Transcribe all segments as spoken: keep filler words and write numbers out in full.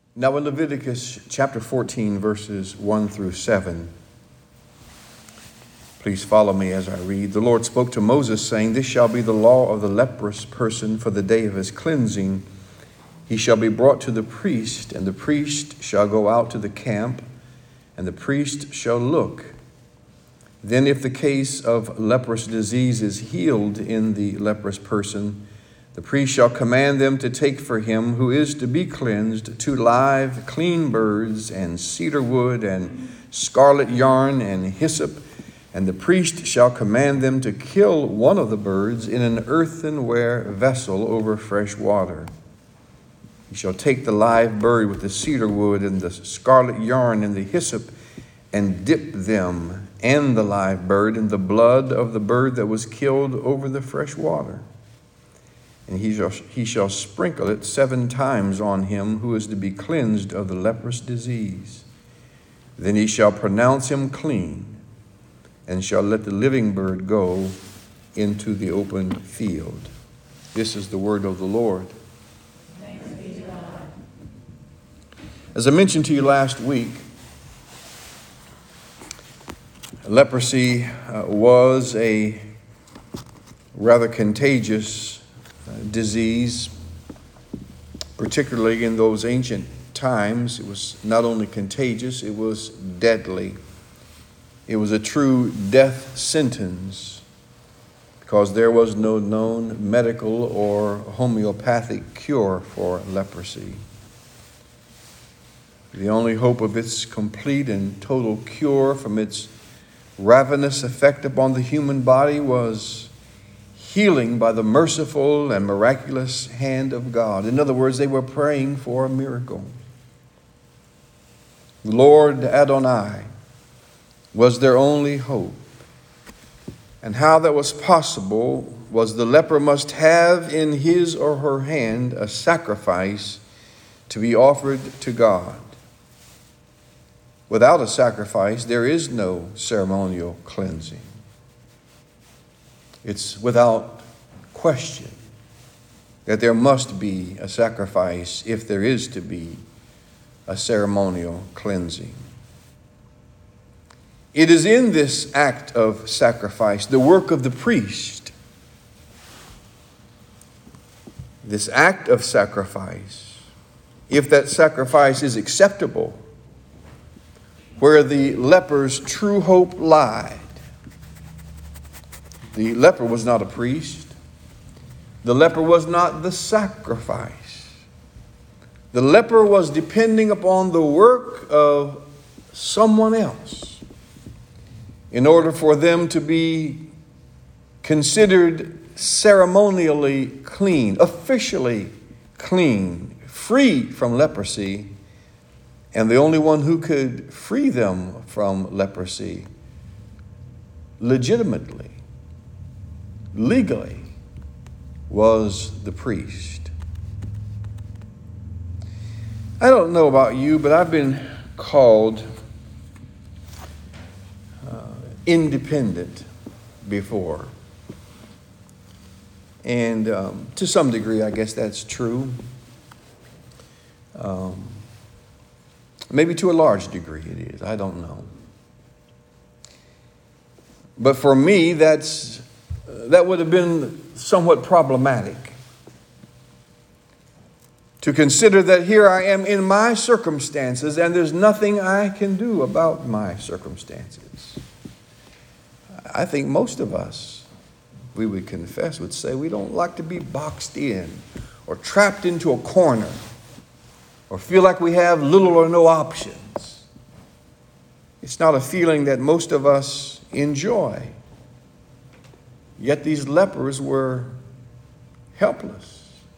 Now in Leviticus chapter fourteen, verses one through seven, please follow me as I read. The Lord spoke to Moses, saying, "This shall be the law of the leprous person for the day of his cleansing. He shall be brought to the priest, and the priest shall go out to the camp, and the priest shall look. Then if the case of leprous disease is healed in the leprous person, the priest shall command them to take for him who is to be cleansed two live, clean birds, and cedar wood, and scarlet yarn, and hyssop. And the priest shall command them to kill one of the birds in an earthenware vessel over fresh water. He shall take the live bird with the cedar wood and the scarlet yarn and the hyssop, and dip them and the live bird in the blood of the bird that was killed over the fresh water. And he shall, he shall sprinkle it seven times on him who is to be cleansed of the leprous disease. Then he shall pronounce him clean, and shall let the living bird go into the open field." This is the word of the Lord. Thanks be to God. As I mentioned to you last week, leprosy uh, was a rather contagious uh, disease, particularly in those ancient times. It was not only contagious, it was deadly. It was a true death sentence because there was no known medical or homeopathic cure for leprosy. The only hope of its complete and total cure from its ravenous effect upon the human body was healing by the merciful and miraculous hand of God. In other words, they were praying for a miracle. The Lord Adonai was their only hope. And how that was possible was the leper must have in his or her hand a sacrifice to be offered to God. Without a sacrifice, there is no ceremonial cleansing. It's without question that there must be a sacrifice if there is to be a ceremonial cleansing. It is in this act of sacrifice, the work of the priest, this act of sacrifice, if that sacrifice is acceptable, where the leper's true hope lied. The leper was not a priest. The leper was not the sacrifice. The leper was depending upon the work of someone else in order for them to be considered ceremonially clean, officially clean, free from leprosy. And the only one who could free them from leprosy legitimately, legally, was the priest. I don't know about you, but I've been called uh, independent before. And um, to some degree, I guess that's true. Um, maybe to a large degree it is. I don't know. But for me, that's that would have been somewhat problematic. To consider that here I am in my circumstances and there's nothing I can do about my circumstances. I think most of us, we would confess, would say we don't like to be boxed in or trapped into a corner or feel like we have little or no options. It's not a feeling that most of us enjoy. Yet these lepers were helpless.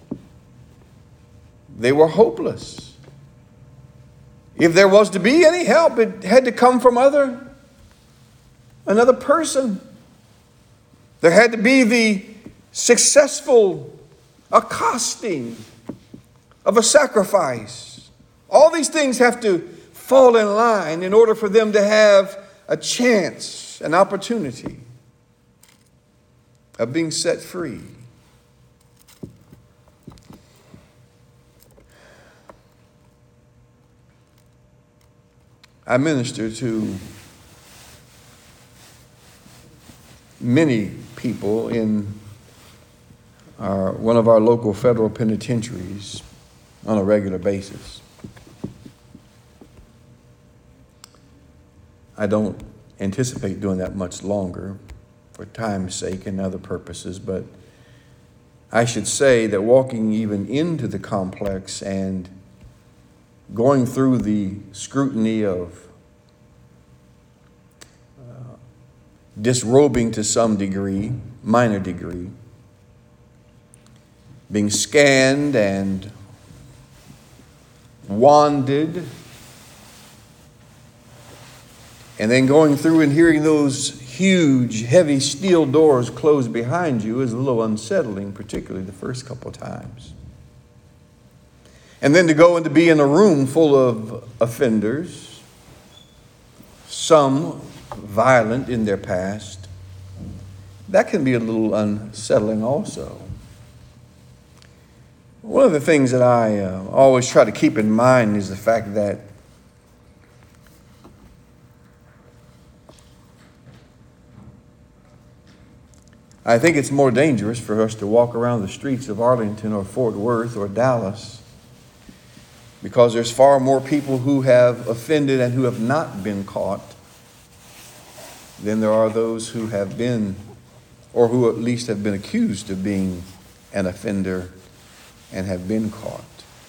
They were hopeless. If there was to be any help, it had to come from other, another person. There had to be the successful accosting of a sacrifice. All these things have to fall in line in order for them to have a chance, an opportunity of being set free. I minister to many people in our, one of our local federal penitentiaries on a regular basis. I don't anticipate doing that much longer for time's sake and other purposes, but I should say that walking even into the complex and going through the scrutiny of uh, disrobing to some degree, minor degree, being scanned and wanded, and then going through and hearing those huge, heavy steel doors close behind you is a little unsettling, particularly the first couple of times. And then to go and to be in a room full of offenders, some violent in their past, that can be a little unsettling also. One of the things that I uh, always try to keep in mind is the fact that I think it's more dangerous for us to walk around the streets of Arlington or Fort Worth or Dallas, because there's far more people who have offended and who have not been caught than there are those who have been, or who at least have been accused of being an offender and have been caught.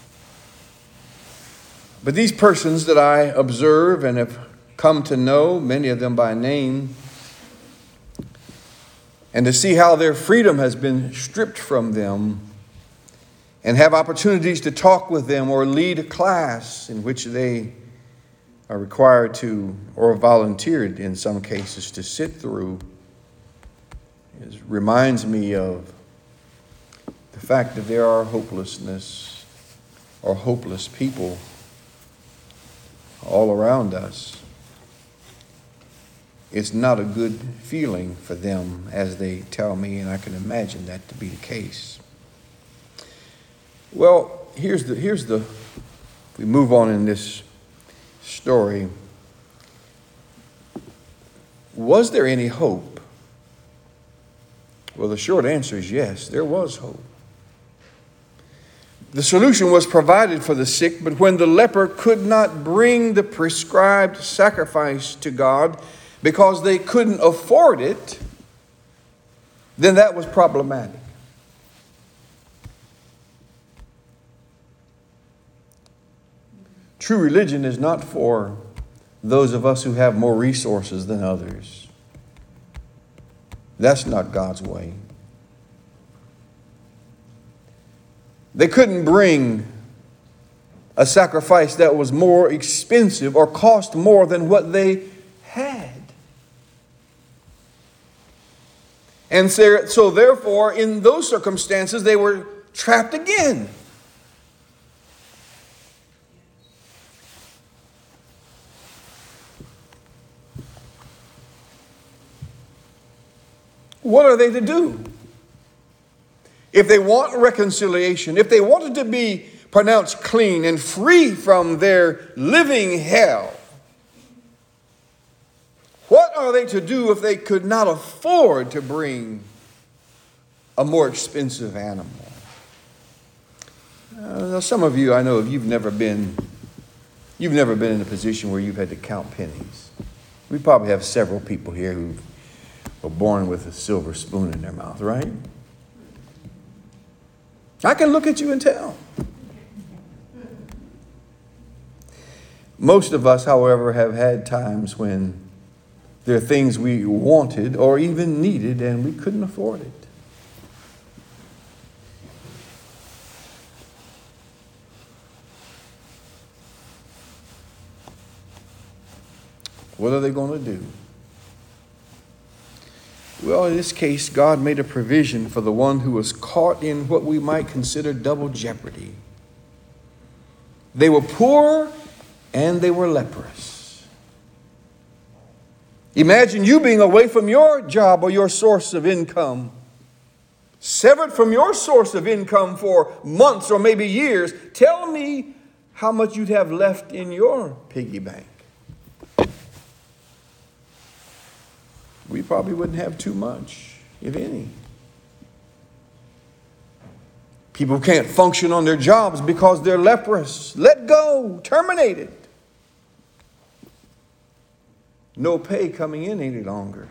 But these persons that I observe and have come to know, many of them by name, and to see how their freedom has been stripped from them, and have opportunities to talk with them or lead a class in which they are required to, or volunteered in some cases, to sit through, it reminds me of the fact that there are hopelessness or hopeless people all around us. It's not a good feeling for them, as they tell me, and I can imagine that to be the case. Well, here's the, here's the, if we move on in this story, was there any hope? Well, the short answer is yes, there was hope. The solution was provided for the sick, but when the leper could not bring the prescribed sacrifice to God because they couldn't afford it, then that was problematic. True religion is not for those of us who have more resources than others. That's not God's way. They couldn't bring a sacrifice that was more expensive or cost more than what they had. And so, so therefore, in those circumstances, they were trapped again. What are they to do? If they want reconciliation, if they wanted to be pronounced clean and free from their living hell, what are they to do if they could not afford to bring a more expensive animal? Uh, some of you, I know, if you've never been, you've never been in a position where you've had to count pennies. We probably have several people here who were born with a silver spoon in their mouth, right? I can look at you and tell. Most of us, however, have had times when there are things we wanted or even needed and we couldn't afford it. What are they going to do? Well, in this case, God made a provision for the one who was caught in what we might consider double jeopardy. They were poor and they were leprous. Imagine you being away from your job or your source of income, severed from your source of income for months or maybe years. Tell me how much you'd have left in your piggy bank. we probably wouldn't have too much, if any. People can't function on their jobs because they're leprous. Let go. Terminate it. No pay coming in any longer.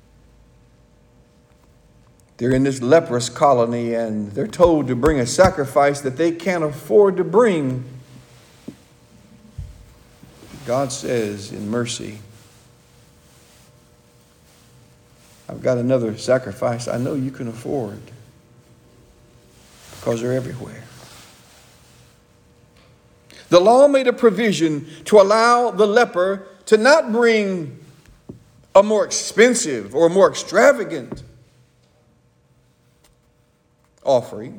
They're in this leprous colony and they're told to bring a sacrifice that they can't afford to bring. God says in mercy, I've got another sacrifice I know you can afford, because they're everywhere. The law made a provision to allow the leper to not bring a more expensive or more extravagant offering.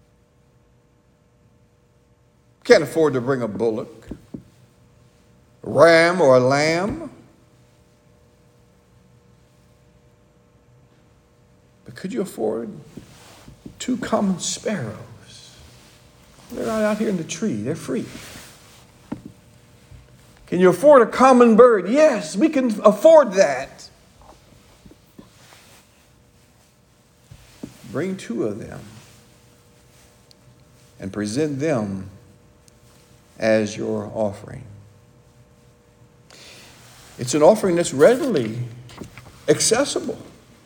Can't afford to bring a bullock, a ram, or a lamb. But could you afford two common sparrows? They're not out here in the tree. They're free. Can you afford a common bird? Yes, we can afford that. Bring two of them and present them as your offering. It's an offering that's readily accessible.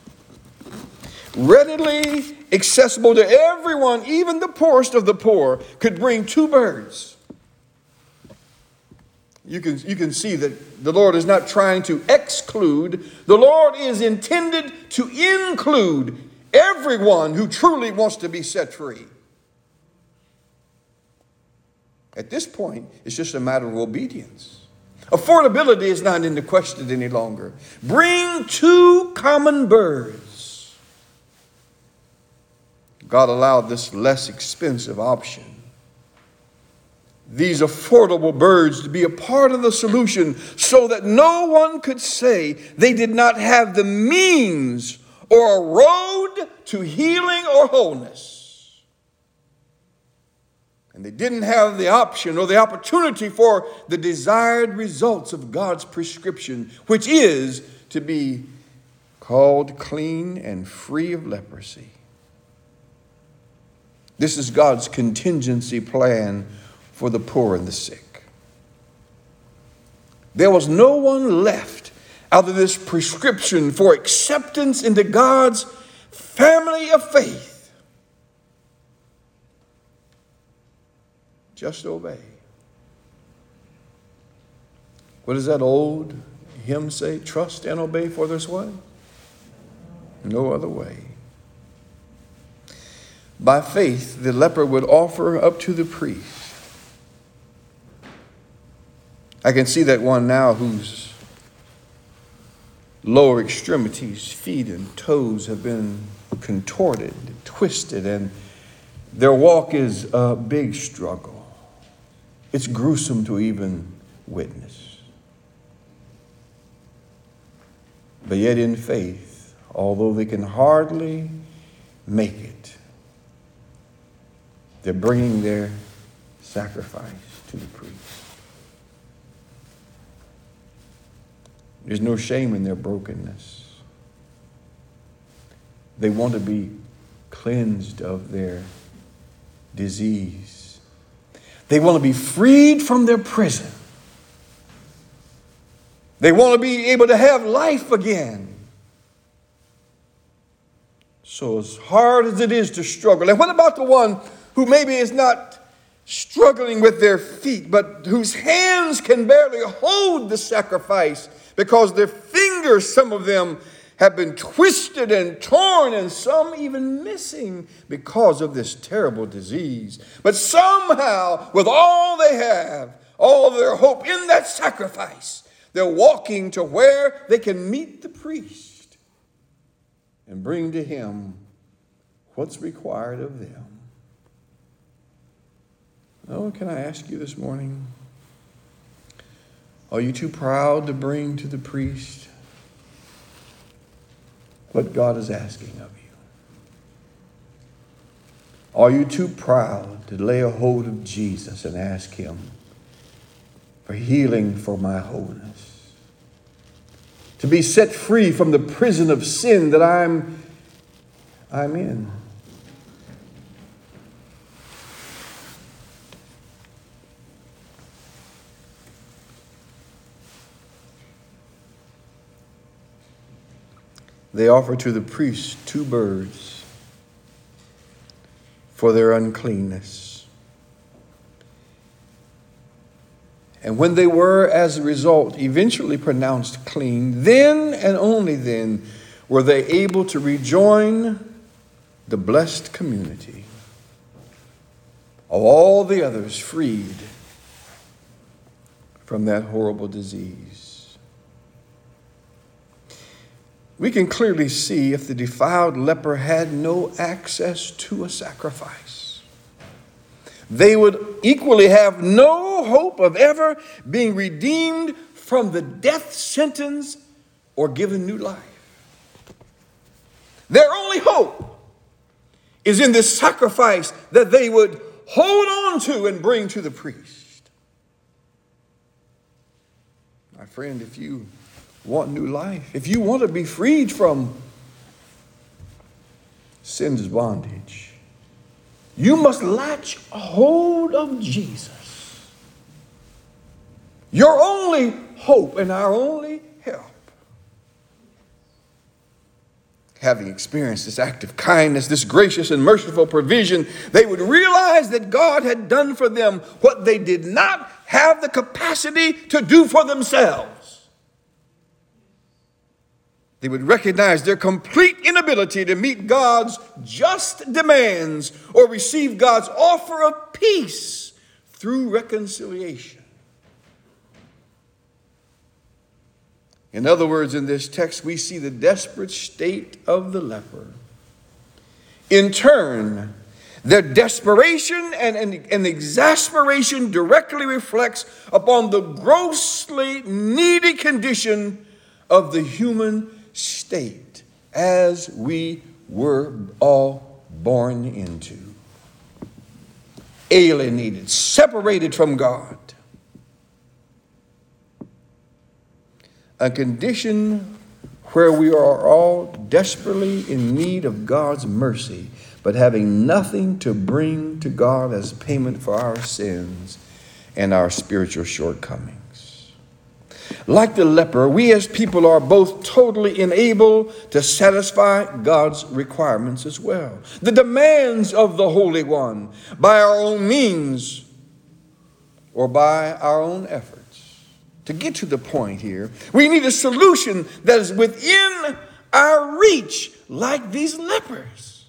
Readily accessible to everyone, even the poorest of the poor, could bring two birds. You can, you can see that the Lord is not trying to exclude. The Lord is intended to include everyone who truly wants to be set free. At this point, it's just a matter of obedience. Affordability is not in the question any longer. Bring two common birds. God allowed this less expensive option, these affordable birds, to be a part of the solution so that no one could say they did not have the means or a road to healing or wholeness. And they didn't have the option or the opportunity for the desired results of God's prescription, which is to be called clean and free of leprosy. This is God's contingency plan for the poor and the sick. There was no one left out of this prescription for acceptance into God's family of faith. Just obey. What does that old hymn say? Trust and obey, for there's what? No other way. By faith, the leper would offer up to the priest. I can see that one now whose lower extremities, feet and toes have been contorted, twisted, and their walk is a big struggle. It's gruesome to even witness. But yet in faith, although they can hardly make it, they're bringing their sacrifice to the priest. There's no shame in their brokenness. They want to be cleansed of their disease. They want to be freed from their prison. They want to be able to have life again. So as hard as it is to struggle, and what about the one who maybe is not struggling with their feet, but whose hands can barely hold the sacrifice because their fingers, some of them, have been twisted and torn, and some even missing because of this terrible disease. But somehow, with all they have, all their hope in that sacrifice, they're walking to where they can meet the priest and bring to him what's required of them. Oh, can I ask you this morning, are you too proud to bring to the priest what God is asking of you? Are you too proud to lay a hold of Jesus and ask him for healing for my wholeness? to be set free from the prison of sin that I'm, I'm in. They offer to the priest two birds for their uncleanness. And when they were, as a result, eventually pronounced clean, then and only then were they able to rejoin the blessed community of all the others freed from that horrible disease. We can clearly see if the defiled leper had no access to a sacrifice, they would equally have no hope of ever being redeemed from the death sentence or given new life. Their only hope is in this sacrifice that they would hold on to and bring to the priest. My friend, if you want new life, if you want to be freed from sin's bondage, you must latch a hold of Jesus. Your only hope and our only help. Having experienced this act of kindness, this gracious and merciful provision, they would realize that God had done for them what they did not have the capacity to do for themselves. They would recognize their complete inability to meet God's just demands or receive God's offer of peace through reconciliation. In other words, in this text, we see the desperate state of the leper. In turn, their desperation and, and, and exasperation directly reflects upon the grossly needy condition of the human state as we were all born into. Alienated, separated from God. A condition where we are all desperately in need of God's mercy, but having nothing to bring to God as payment for our sins and our spiritual shortcomings. Like the leper, we as people are both totally unable to satisfy God's requirements as well. The demands of the Holy One by our own means or by our own efforts. To get to the point here, we need a solution that is within our reach, like these lepers.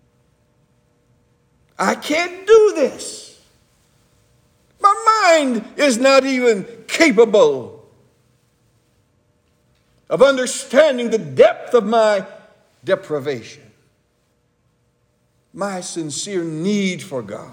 I can't do this. My mind is not even capable of understanding the depth of my deprivation, my sincere need for God.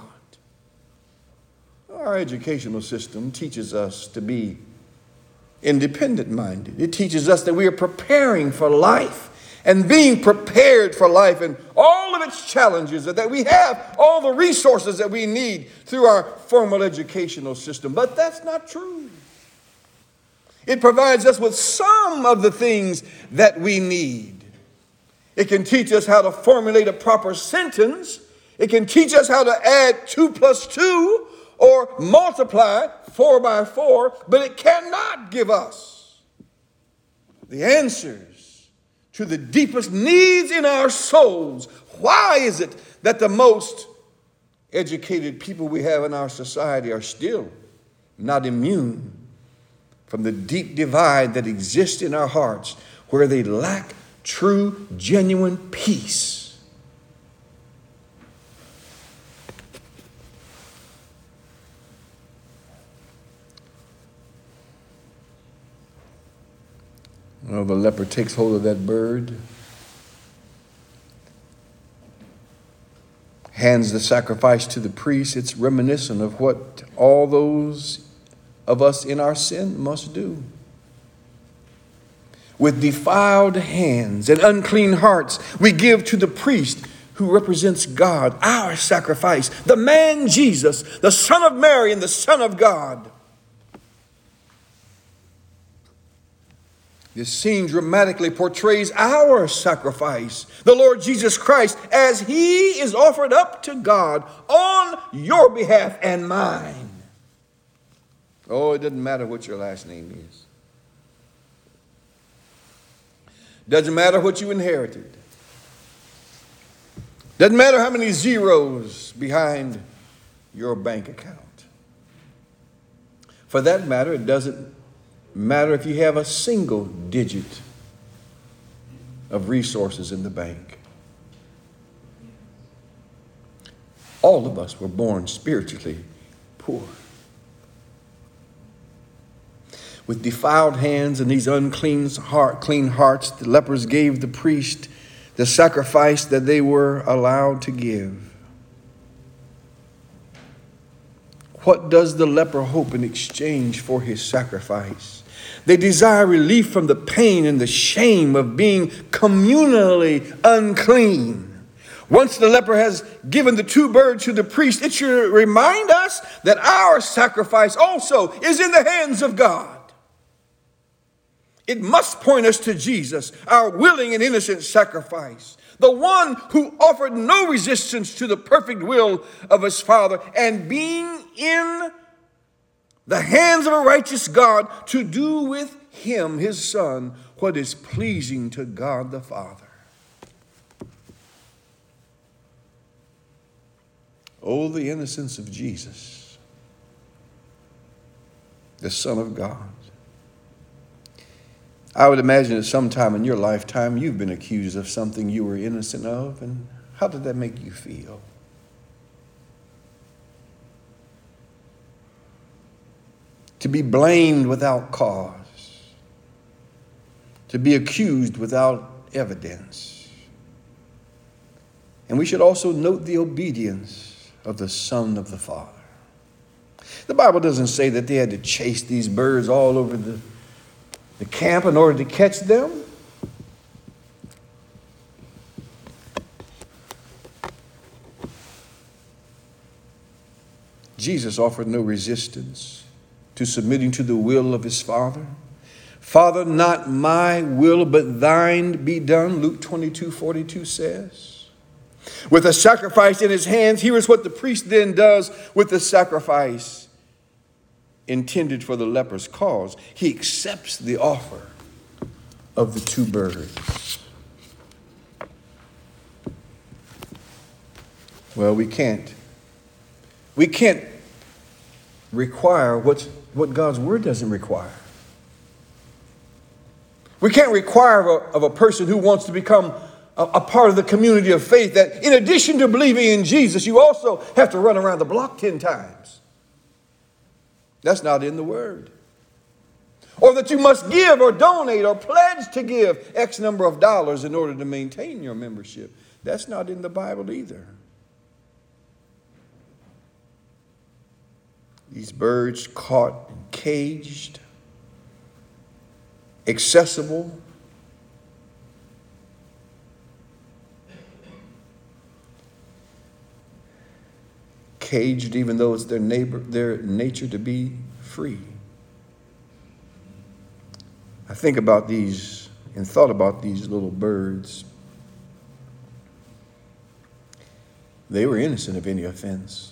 Our educational system teaches us to be independent-minded. It teaches us that we are preparing for life and being prepared for life and all of its challenges, that we have all the resources that we need through our formal educational system. But that's not true. It provides us with some of the things that we need. It can teach us how to formulate a proper sentence. It can teach us how to add two plus two or multiply four by four, but it cannot give us the answers to the deepest needs in our souls. Why is it that the most educated people we have in our society are still not immune from the deep divide that exists in our hearts, where they lack true, genuine peace? Well, the leper takes hold of that bird, hands the sacrifice to the priest. It's reminiscent of what all those of us in our sin must do. With defiled hands and unclean hearts, we give to the priest who represents God, our sacrifice, the man Jesus, the Son of Mary and the Son of God. This scene dramatically portrays our sacrifice, the Lord Jesus Christ, as he is offered up to God on your behalf and mine. Oh, it doesn't matter what your last name is. Doesn't matter what you inherited. Doesn't matter how many zeros behind your bank account. For that matter, it doesn't matter if you have a single digit of resources in the bank. All of us were born spiritually poor. With defiled hands and these unclean heart, clean hearts, the lepers gave the priest the sacrifice that they were allowed to give. What does the leper hope in exchange for his sacrifice? They desire relief from the pain and the shame of being communally unclean. Once the leper has given the two birds to the priest, it should remind us that our sacrifice also is in the hands of God. It must point us to Jesus, our willing and innocent sacrifice, the one who offered no resistance to the perfect will of his Father, and being in the hands of a righteous God to do with him, his Son, what is pleasing to God the Father. Oh, the innocence of Jesus, the Son of God. I would imagine that sometime in your lifetime you've been accused of something you were innocent of, and how did that make you feel? To be blamed without cause, to be accused without evidence. And we should also note the obedience of the Son of the Father. The Bible doesn't say that they had to chase these birds all over the the camp in order to catch them. Jesus offered no resistance to submitting to the will of his Father. Father, not my will, but thine be done, Luke twenty-two forty-two says. With a sacrifice in his hands, here is what the priest then does with the sacrifice intended for the leper's cause. He accepts the offer of the two birds. Well, we can't. We can't require what's, what God's word doesn't require. We can't require of a, of a person who wants to become a, a part of the community of faith that in addition to believing in Jesus, you also have to run around the block ten times. That's not in the word. Or that you must give or donate or pledge to give X number of dollars in order to maintain your membership. That's not in the Bible either. These birds caught, caged, accessible, caged even though it's their neighbor, their nature to be free. I think about these and thought about these little birds. They were innocent of any offense.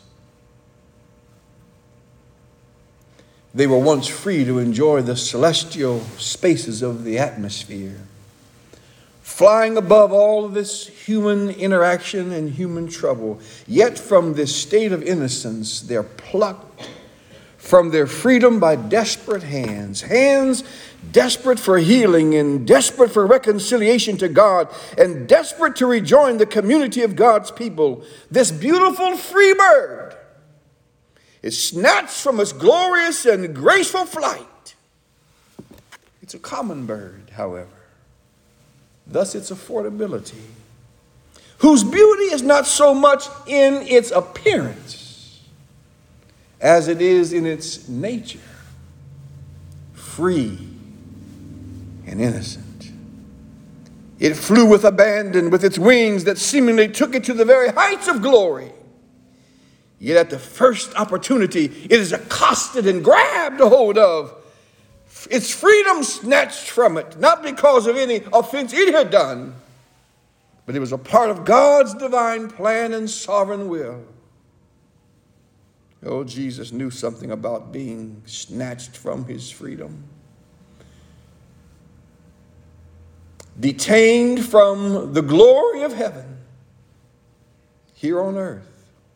They were once free to enjoy the celestial spaces of the atmosphere, flying above all of this human interaction and human trouble. Yet from this state of innocence, they're plucked from their freedom by desperate hands, hands desperate for healing and desperate for reconciliation to God and desperate to rejoin the community of God's people. This beautiful free bird is snatched from its glorious and graceful flight. It's a common bird, however. Thus its affordability, whose beauty is not so much in its appearance as it is in its nature, free and innocent. It flew with abandon with its wings that seemingly took it to the very heights of glory. Yet at the first opportunity, it is accosted and grabbed a hold of, its freedom snatched from it, not because of any offense it had done, but it was a part of God's divine plan and sovereign will. Oh, Jesus knew something about being snatched from his freedom, detained from the glory of heaven here on earth.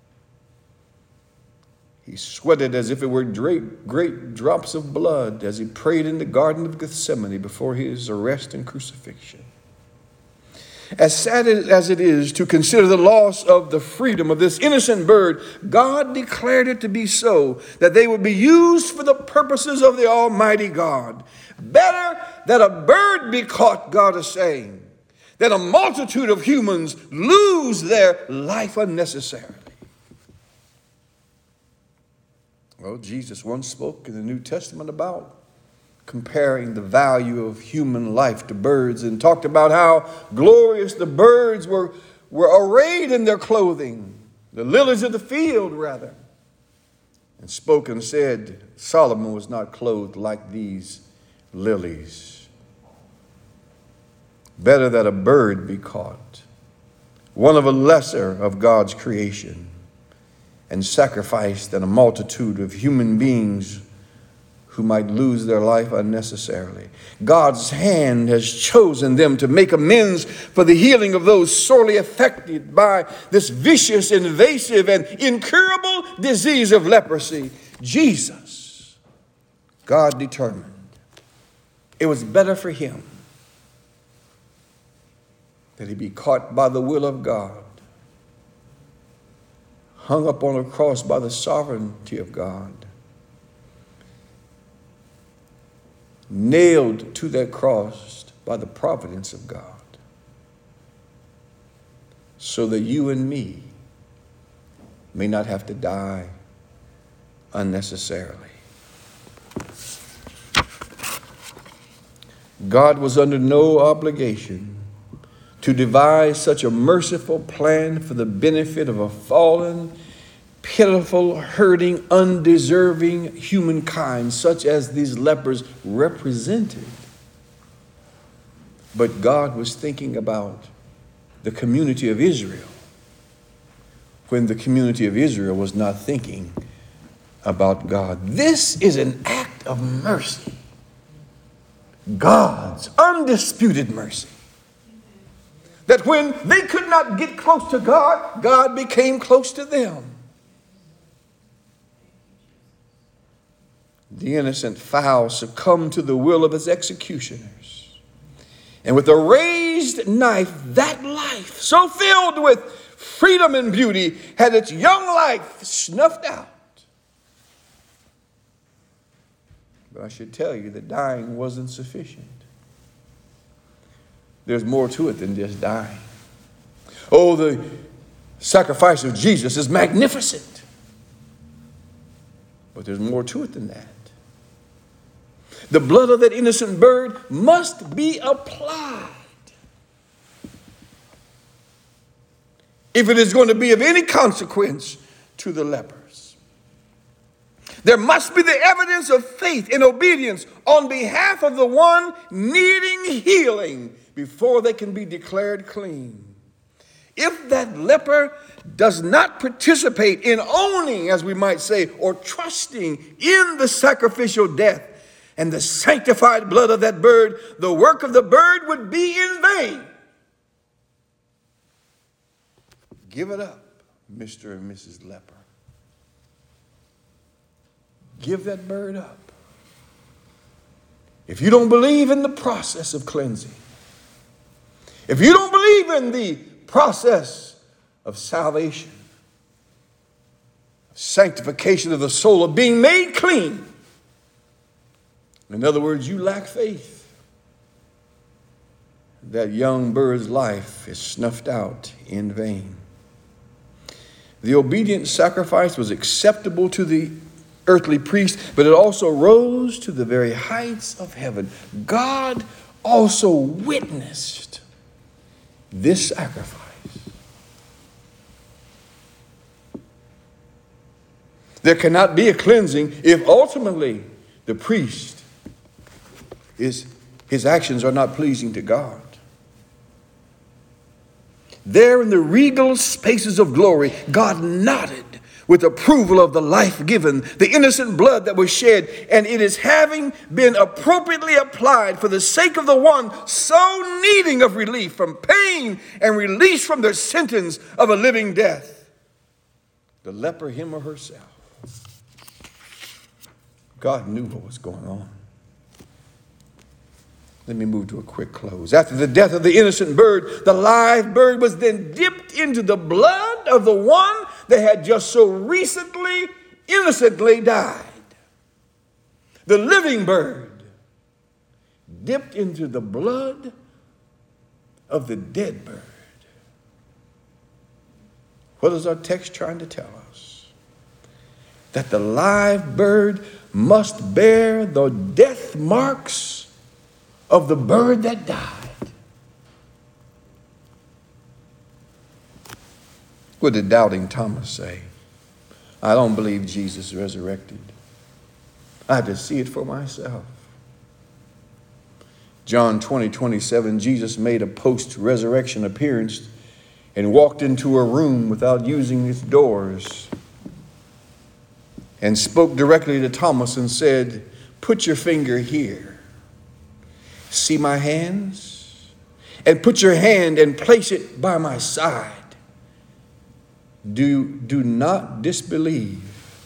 He sweated as if it were great, great drops of blood as he prayed in the Garden of Gethsemane before his arrest and crucifixion. As sad as it is to consider the loss of the freedom of this innocent bird, God declared it to be so, that they would be used for the purposes of the Almighty God. Better that a bird be caught, God is saying, than a multitude of humans lose their life unnecessarily. Well, Jesus once spoke in the New Testament about comparing the value of human life to birds, and talked about how glorious the birds were, were arrayed in their clothing, the lilies of the field, rather. And spoke and said, Solomon was not clothed like these lilies. Better that a bird be caught, one of a lesser of God's creation, and sacrificed than a multitude of human beings who might lose their life unnecessarily. God's hand has chosen them to make amends for the healing of those sorely affected by this vicious, invasive, and incurable disease of leprosy. Jesus, God determined it was better for him that he be caught by the will of God, hung up on a cross by the sovereignty of God, nailed to that cross by the providence of God, so that you and me may not have to die unnecessarily. God was under no obligation to devise such a merciful plan for the benefit of a fallen, pitiful, hurting, undeserving humankind, such as these lepers represented. But God was thinking about the community of Israel when the community of Israel was not thinking about God. This is an act of mercy. God's undisputed mercy. That when they could not get close to God, God became close to them. The innocent fowl succumbed to the will of its executioners. And with a raised knife, that life, so filled with freedom and beauty, had its young life snuffed out. But I should tell you that dying wasn't sufficient. There's more to it than just dying. Oh, the sacrifice of Jesus is magnificent. But there's more to it than that. The blood of that innocent bird must be applied if it is going to be of any consequence to the lepers. There must be the evidence of faith and obedience on behalf of the one needing healing before they can be declared clean. If that leper does not participate in owning, as we might say, or trusting in the sacrificial death and the sanctified blood of that bird, the work of the bird would be in vain. Give it up, Mister and Missus Leper. Give that bird up. If you don't believe in the process of cleansing, if you don't believe in the process of salvation, sanctification of the soul, of being made clean, in other words, you lack faith, that young bird's life is snuffed out in vain. The obedient sacrifice was acceptable to the earthly priest, but it also rose to the very heights of heaven. God also witnessed this sacrifice. There cannot be a cleansing if ultimately the priest His, his actions are not pleasing to God. There in the regal spaces of glory, God nodded with approval of the life given, the innocent blood that was shed, and it is having been appropriately applied for the sake of the one so needing of relief from pain and release from the sentence of a living death. The leper, him or herself. God knew what was going on. Let me move to a quick close. After the death of the innocent bird, the live bird was then dipped into the blood of the one that had just so recently, innocently died. The living bird dipped into the blood of the dead bird. What is our text trying to tell us? That the live bird must bear the death marks of the bird that died. What did doubting Thomas say? I don't believe Jesus resurrected. I have to see it for myself. John twenty, twenty-seven, Jesus made a post-resurrection appearance and walked into a room without using its doors and spoke directly to Thomas and said, put your finger here. See my hands? And put your hand and place it by my side. Do, do not disbelieve,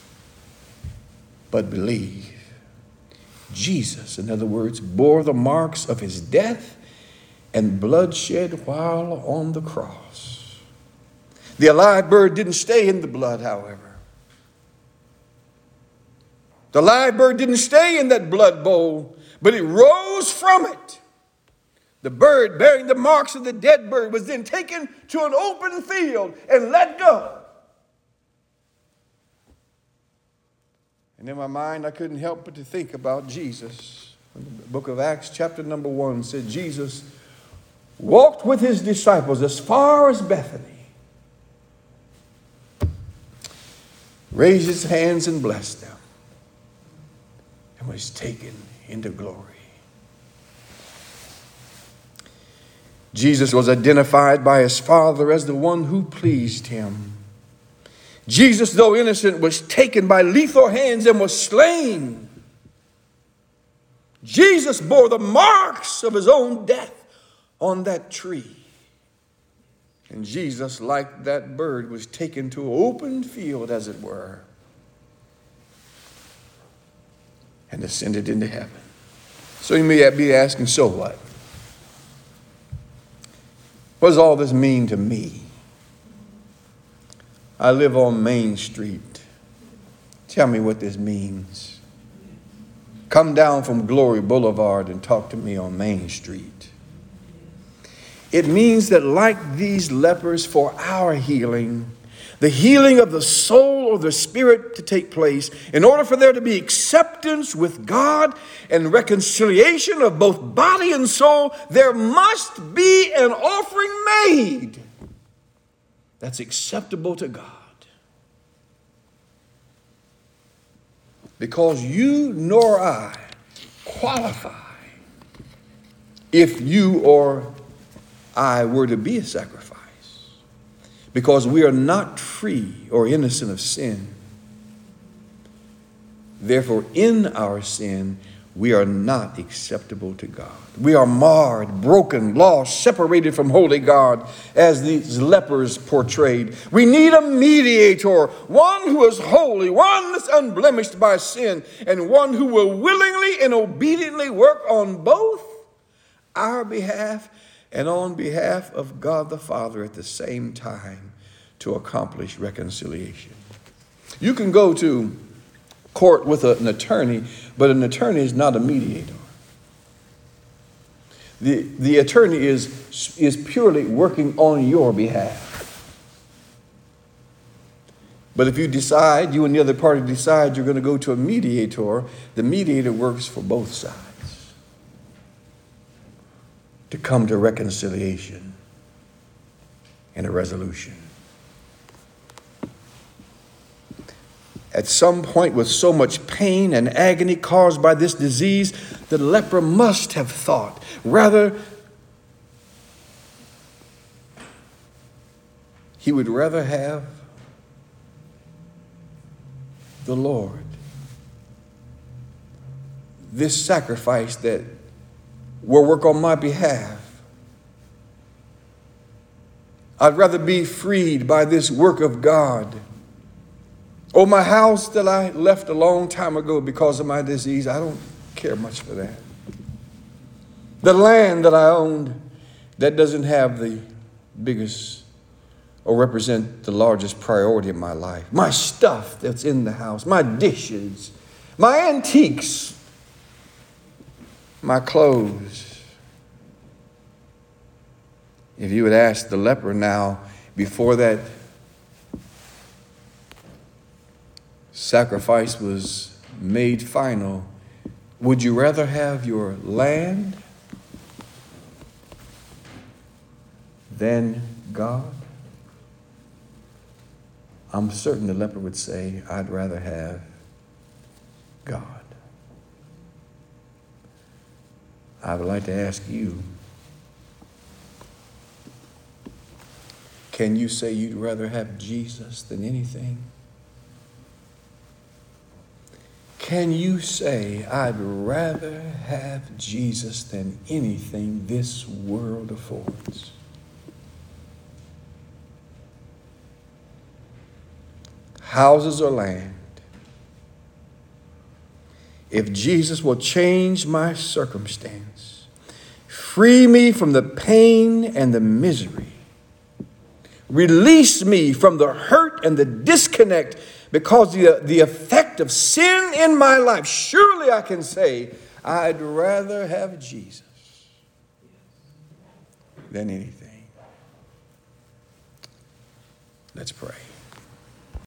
but believe. Jesus, in other words, bore the marks of his death and bloodshed while on the cross. The alive bird didn't stay in the blood, however. The live bird didn't stay in that blood bowl, but it rose from it. The bird bearing the marks of the dead bird was then taken to an open field and let go. And in my mind, I couldn't help but to think about Jesus. The book of Acts, chapter number one, said Jesus walked with his disciples as far as Bethany, raised his hands and blessed them, and was taken into glory. Jesus was identified by his Father as the one who pleased him. Jesus, though innocent, was taken by lethal hands and was slain. Jesus bore the marks of his own death on that tree. And Jesus, like that bird, was taken to an open field, as it were, and ascended into heaven. So you may be asking, so what? What does all this mean to me? I live on Main Street. Tell me what this means. Come down from Glory Boulevard and talk to me on Main Street. It means that like these lepers, for our healing, the healing of the soul or the spirit to take place, in order for there to be acceptance with God and reconciliation of both body and soul, there must be an offering made that's acceptable to God. Because you nor I qualify if you or I were to be a sacrifice. Because we are not free or innocent of sin. Therefore, in our sin, we are not acceptable to God. We are marred, broken, lost, separated from holy God, as these lepers portrayed. We need a mediator, one who is holy, one that's unblemished by sin, and one who will willingly and obediently work on both our behalf and on behalf of God the Father at the same time to accomplish reconciliation. You can go to court with an attorney, but an attorney is not a mediator. The, the attorney is, is purely working on your behalf. But if you decide, you and the other party decide you're going to go to a mediator, the mediator works for both sides to come to reconciliation and a resolution. At some point, with so much pain and agony caused by this disease, the leper must have thought, rather, he would rather have the Lord. This sacrifice that will work on my behalf. I'd rather be freed by this work of God. Oh, my house that I left a long time ago because of my disease, I don't care much for that. The land that I owned, that doesn't have the biggest or represent the largest priority in my life. My stuff that's in the house, my dishes, my antiques, my clothes. If you would ask the leper now, before that sacrifice was made final, would you rather have your land than God? I'm certain the leper would say, I'd rather have God. I would like to ask you, can you say you'd rather have Jesus than anything? Can you say, I'd rather have Jesus than anything this world affords? Houses or land. If Jesus will change my circumstance, free me from the pain and the misery, release me from the hurt and the disconnect because the, the effect of sin in my life, surely I can say, I'd rather have Jesus than anything. Let's pray.